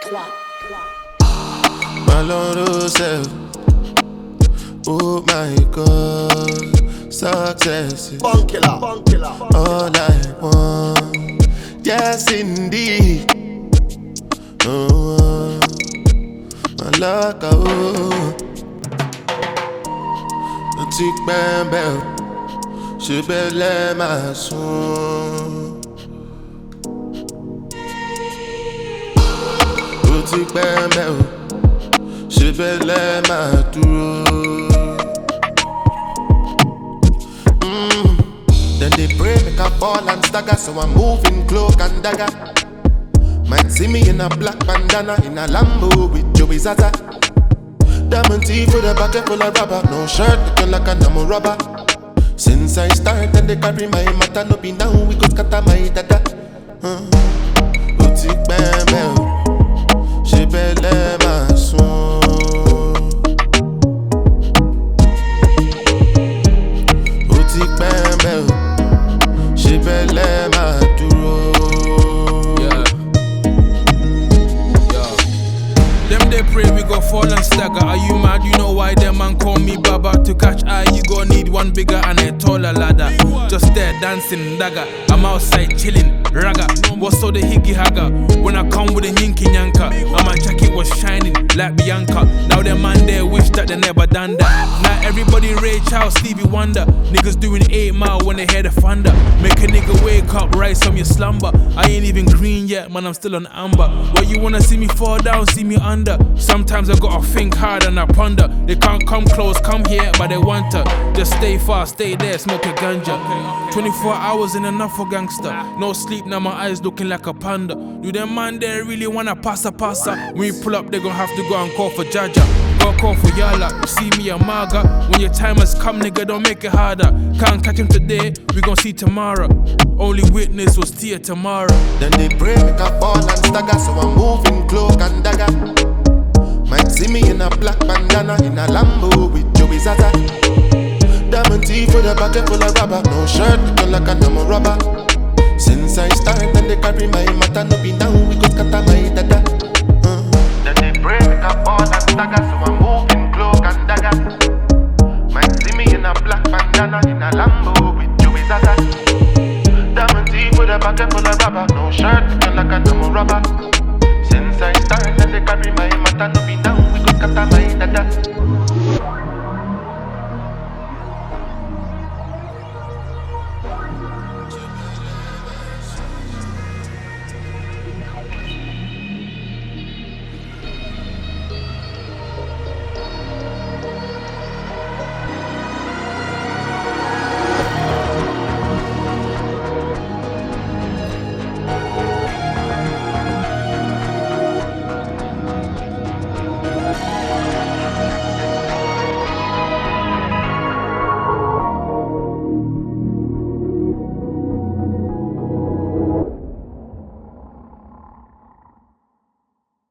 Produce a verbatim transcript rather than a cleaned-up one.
Malone self. Oh my God, success is Bunkilla, bunkilla, all I want. Yes, indeed. Oh, my luck, oh. The tick bam bell, she be let my son. The tick bam bell, she be let my duro. Then they pray make a ball and stagger, so I'm moving cloak and dagger. Might see me in a black bandana, in a Lambo with Joey Zaza. Diamond teeth with a bucket full of rubber, no shirt looking like a namo rubber. Since I start and they carry my matter, no be now we go scatter my dada. Uh, Boutique bam bam, she belle my son. Boutique bam bam, she belle my duro. Them they pray we go fall and stagger. Are you mad? You know why them man call me Baba? To catch eye you gon' need one bigger and a taller ladder. Just there dancing dagger. I'm outside chilling ragga. What's all the higgy hagger? When I come with a yinky yanka, and my jacket was shining like Bianca. Now them man there wish that they never done that. Now everybody Ray Charles, Stevie Wonder. Niggas doing eight mile when they hear the thunder. Make a nigga wake up, rise from your slumber. I ain't even green yet, man, I'm still on amber. Where you wanna see me fall down, see me under. Sometimes I gotta think hard and I ponder. They can't come close, come here, but they want to. Just stay far, stay there, smoke a ganja. twenty-four hours in enough for gangster. No sleep, now my eyes looking like a panda. Do them man there really wanna pass a passer? When you pull up, they gon' have to go and call for Jaja. Go call for Yala, you see me a maga. When your time has come, nigga, don't make it harder. Can't catch him today, we gon' see tomorrow. Only witness was Tia tomorrow. Then they pray make a ball and stagger, so I'm moving cloak and dagger. Might see me in a black bandana, in a Lambo with Joey Zaza. Diamond teeth with a bucket full of rubber, no shirt looking like a namo rubber. Since I started and they carry my matter, no be now we go scatter my dada. Uh. Then they pray make a ball and stagger, so I'm moving cloak and dagger. Might see me in a black bandana, in a Lambo with Joey Zaza. Diamond teeth with a bucket full of rubber, no shirt looking like a namo rubber. Since I started and they carry my matter, no be now we go scatter my dada.